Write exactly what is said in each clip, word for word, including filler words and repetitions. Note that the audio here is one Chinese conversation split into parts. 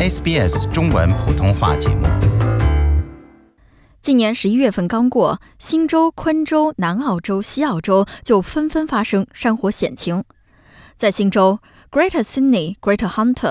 S B S 中文普通话节目。 今年十一月份刚过，新州、昆州、南澳洲、西澳洲就纷纷发生山火险情。在新州 ，Greater Sydney、Greater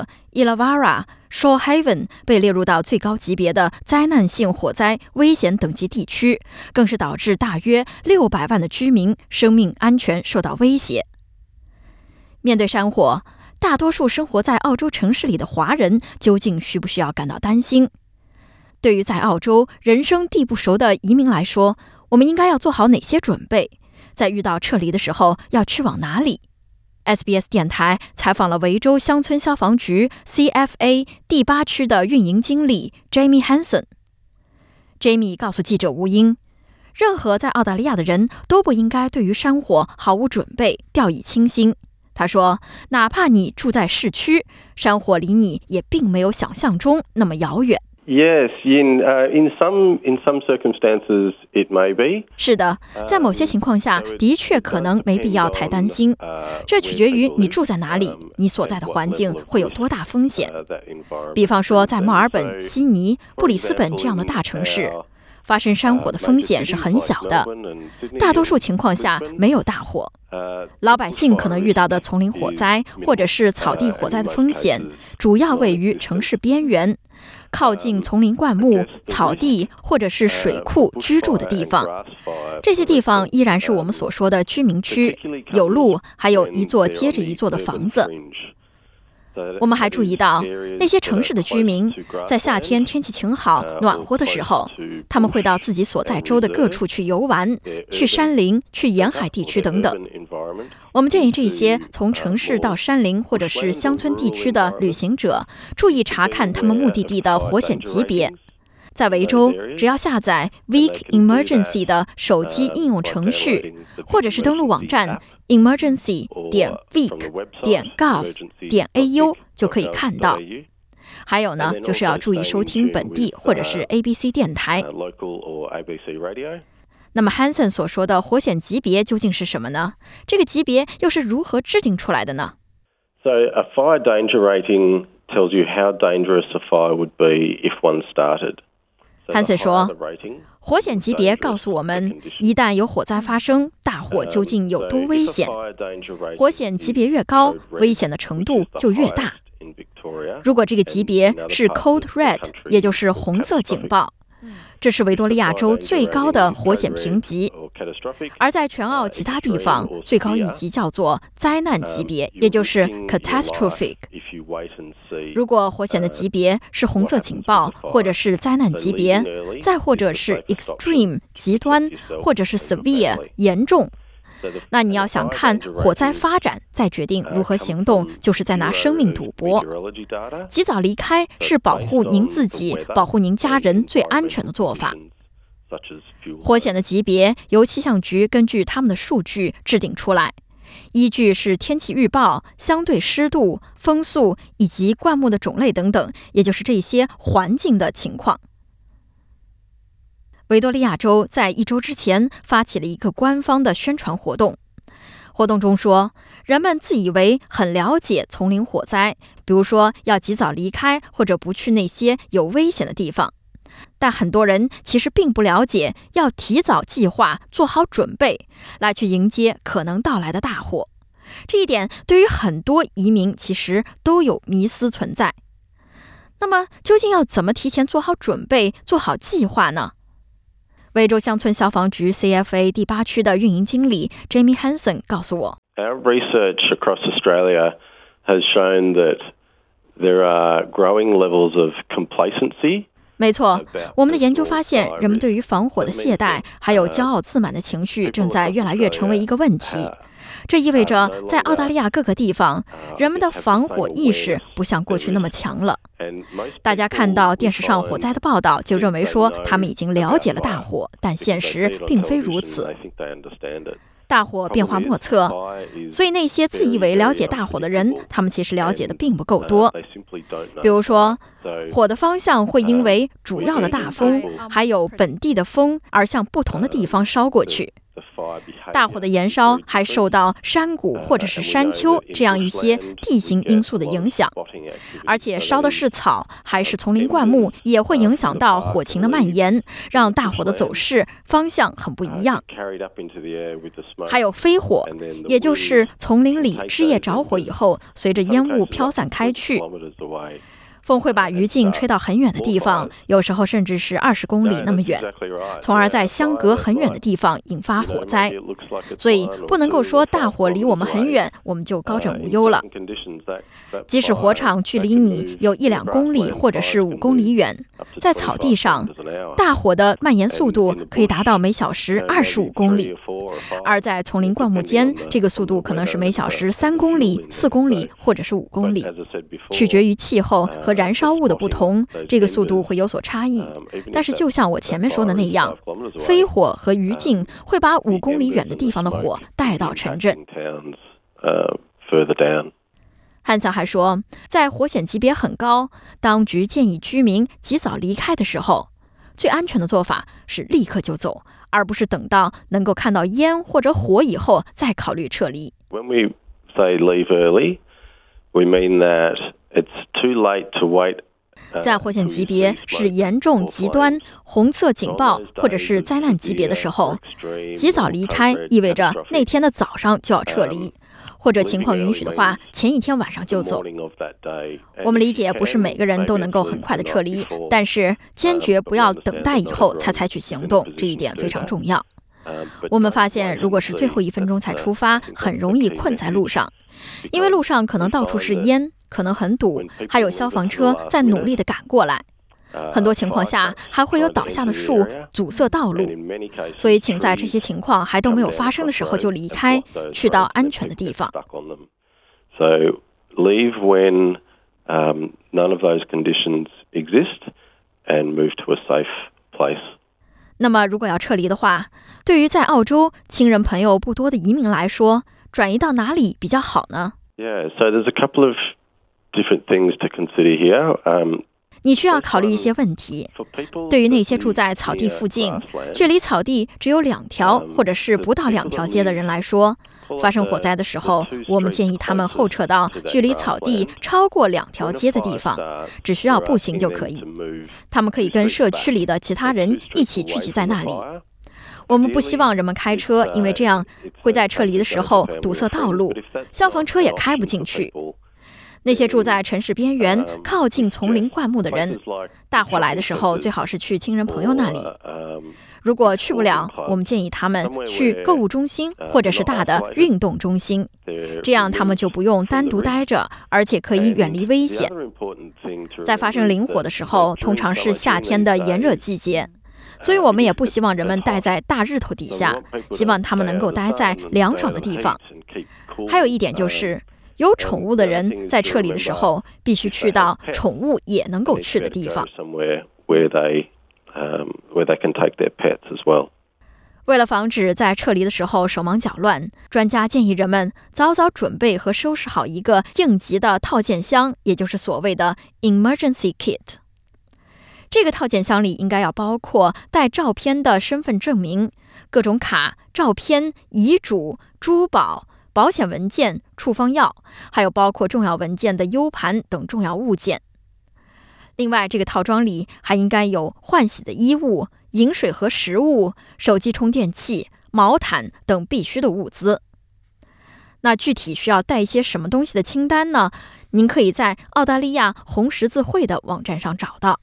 Hunter、Illawarra、Shoalhaven 被列入到最高级别的灾难性火灾危险等级地区，更是导致大约六百万的居民生命安全受到威胁。面对山火，大多数生活在澳洲城市里的华人究竟需不需要感到担心？对于在澳洲人生地不熟的移民来说，我们应该要做好哪些准备？在遇到撤离的时候，要去往哪里？ S B S 电台采访了维州乡村消防局 C F A 第八区的运营经理 Jamie Hanson。Jamie 告诉记者吴英，任何在澳大利亚的人都不应该对于山火毫无准备，掉以轻心。他说，哪怕你住在市区，山火离你也并没有想象中那么遥远。 Yes, in, uh, in, some, in some circumstances it may be. 是的，在某些情况下，的确可能没必要太担心。这取决于你住在哪里，你所在的环境会有多大风险。比方说，在墨尔本、悉尼、布里斯本这样的大城市，发生山火的风险是很小的，大多数情况下没有大火。老百姓可能遇到的丛林火灾或者是草地火灾的风险，主要位于城市边缘，靠近丛林灌木、草地或者是水库居住的地方。这些地方依然是我们所说的居民区，有路，还有一座接着一座的房子。我们还注意到，那些城市的居民在夏天天气晴好、暖和的时候，他们会到自己所在州的各处去游玩，去山林、去沿海地区等等。我们建议这些从城市到山林或者是乡村地区的旅行者，注意查看他们目的地的火险级别。在维州，只要下载 Vic Emergency 的手机应用程序，或者是登录网站 emergency 点 vic 点 gov 点 A U 就可以看到。还有呢，就是要注意收听本地或者是 A B C 电台。那么 Hanson 所说的火险级别究竟是什么呢？这个级别又是如何制定出来的呢？ So a fire danger rating tells you how dangerous a fire would be if one started. 汉森说，火险级别告诉我们，一旦有火灾发生，大火究竟有多危险。火险级别越高，危险的程度就越大。如果这个级别是 Code Red， 也就是红色警报，这是维多利亚州最高的火险评级，而在全澳其他地方，最高一级叫做灾难级别，也就是 Catastrophic。如果火险的级别是红色警报，或者是灾难级别，再或者是 Extreme 极端，或者是 Severe 严重，那你要想看火灾发展，再决定如何行动，就是在拿生命赌博。及早离开是保护您自己、保护您家人最安全的做法。火险的级别由气象局根据他们的数据制定出来，依据是天气预报、相对湿度、风速以及灌木的种类等等，也就是这些环境的情况。维多利亚州在一周之前发起了一个官方的宣传活动，活动中说，人们自以为很了解丛林火灾，比如说要及早离开或者不去那些有危险的地方，但很多人其实并不了解要提早计划，做好准备来去迎接可能到来的大火。这一点对于很多移民其实都有迷思存在。那么究竟要怎么提前做好准备，做好计划呢？维州乡村消防局 C F A 第八区的运营经理 Jamie Hanson 告诉我， Our research across Australia has shown that there are growing levels of complacency. 没错，我们的研究发现，人们对于防火的懈怠，还有骄傲自满的情绪正在越来越成为一个问题。这意味着，在澳大利亚各个地方，人们的防火意识不像过去那么强了。大家看到电视上火灾的报道，就认为说他们已经了解了大火，但现实并非如此。大火变化莫测，所以那些自以为了解大火的人，他们其实了解的并不够多。比如说，火的方向会因为主要的大风，还有本地的风而向不同的地方烧过去。 大火的燃烧还受到山谷或者是山丘这样一些地形因素的影响，而且烧的是草还是丛林灌木，也会影响到火情的蔓延，让大火的走势方向很不一样。还有飞火，也就是丛林里枝叶着火以后，随着烟雾飘散开去。风会把余烬吹到很远的地方，有时候甚至是二十公里那么远，从而在相隔很远的地方引发火灾。所以不能够说大火离我们很远，我们就高枕无忧了。即使火场距离你有一两公里或者是五公里远，在草地上，大火的蔓延速度可以达到每小时二十五公里，而在丛林灌木间，这个速度可能是每小时三公里、四公里或者是五公里，取决于气候和燃烧物的不同，这个速度会有所差异。但是就像我前面说的那样，飞火和余烬会把五公里远的地方的火带到城镇。汉森还说，在火险级别很高，当局建议居民及早离开的时候，最安全的做法是立刻就走，而不是等到能够看到烟或者火以后再考虑撤离。 When we say leave early, we mean that it's too late to wait. 在火险级别是严重极端、红色警报或者是灾难级别的时候，及早离开意味着那天的早上就要撤离，或者情况允许的话，前一天晚上就走。我们理解不是每个人都能够很快的撤离，但是坚决不要等待以后才采取行动，这一点非常重要。我们发现，如果是最后一分钟才出发，很容易困在路上，因为路上可能到处是烟，可能很堵，还有消防车在努力地赶过来。很多情况下还会有倒下的树阻塞道路，所以请在这些情况还都没有发生的时候就离开，去到安全的地方。 So leave when um, none of those conditions exist and move to a safe place. 那么如果要撤离的话，对于在澳洲亲人朋友不多的移民来说，转移到哪里比较好呢？ Yeah, so there's a couple of different things to consider here. Um, 你需要考虑一些问题。对于那些住在草地附近，距离草地只有两条或者是不到两条街的人来说，发生火灾的时候，我们建议他们后撤到距离草地超过两条街的地方，只需要步行就可以。他们可以跟社区里的其他人一起聚集在那里。我们不希望人们开车，因为这样会在撤离的时候堵塞道路，消防车也开不进去。那些住在城市边缘、靠近丛林灌木的人，大火来的时候最好是去亲人朋友那里。如果去不了，我们建议他们去购物中心或者是大的运动中心，这样他们就不用单独待着，而且可以远离危险。在发生林火的时候，通常是夏天的炎热季节，所以我们也不希望人们待在大日头底下，希望他们能够待在凉爽的地方。还有一点就是，有宠物的人在撤离的时候，必须去到宠物也能够去的地方。为了防止在撤离的时候手忙脚乱，专家建议人们早早准备和收拾好一个应急的套件箱，也就是所谓的 emergency kit。这个套件箱里应该要包括带照片的身份证明、各种卡、照片、遗嘱、珠宝、保险文件、处方药，还有包括重要文件的 U 盘等重要物件。另外，这个套装里还应该有换洗的衣物、饮水和食物、手机充电器、毛毯等必需的物资。那具体需要带一些什么东西的清单呢？您可以在澳大利亚红十字会的网站上找到。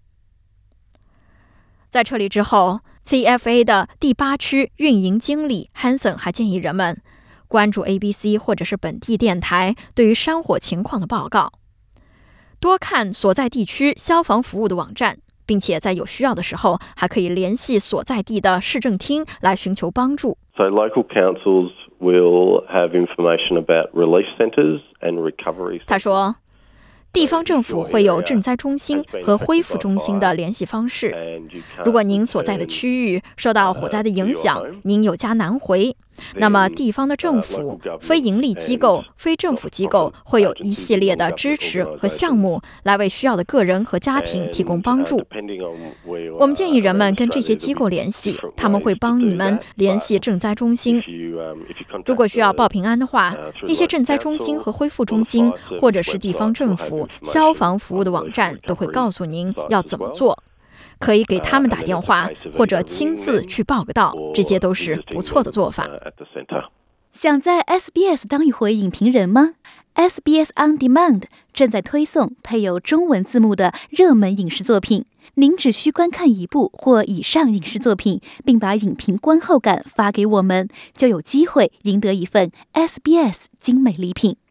在撤离之后 ，C F A 的第八区运营经理 Hanson 还建议人们关注 A B C 或者是本地电台对于山火情况的报告，多看所在地区消防服务的网站，并且在有需要的时候还可以联系所在地的市政厅来寻求帮助。 So local councils will have information about relief centres and recovery centres. 他说，地方政府会有赈灾中心和恢复中心的联系方式。如果您所在的区域受到火灾的影响，您有家难回， 那么地方的政府、非营利机构、非政府机构会有一系列的支持和项目来为需要的个人和家庭提供帮助。我们建议人们跟这些机构联系，他们会帮你们联系赈灾中心。如果需要报平安的话，一些赈灾中心和恢复中心，或者是地方政府、消防服务的网站都会告诉您要怎么做。可以给他们打电话，或者亲自去报个到，这些都是不错的做法。 想在 S B S 当一回影评人吗？ S B S On Demand 正在推送配有中文字幕的热门影视作品，您只需观看一部或以上影视作品，并把影评观后感发给我们，就有机会赢得一份 S B S 精美礼品。